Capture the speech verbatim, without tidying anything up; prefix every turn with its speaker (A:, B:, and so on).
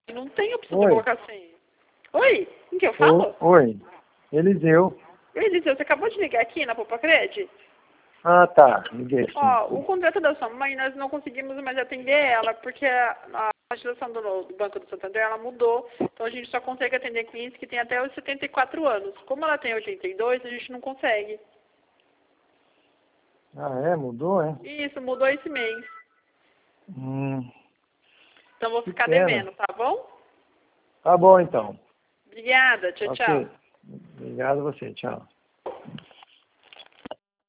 A: Não tem opção
B: Oi.
A: de colocar assim. Oi, em que eu falo?
B: O, oi, Eliseu.
A: Eliseu, você acabou de ligar aqui na Popacred?
B: Ah, tá, liguei sim.
A: Ó, o contrato da sua mãe, nós não conseguimos mais atender ela, porque a, a legislação do, do Banco do Santander, ela mudou. Então a gente só consegue atender clientes que têm até os setenta e quatro anos. Como ela tem oitenta e dois, a gente não consegue.
B: Ah, é? Mudou, é?
A: Isso, mudou esse mês.
B: Hum,
A: Então vou
B: que
A: ficar
B: pena.
A: devendo, tá bom?
B: Tá bom, então.
A: Obrigada, tchau, tchau.
B: Ok. Obrigado a você, tchau.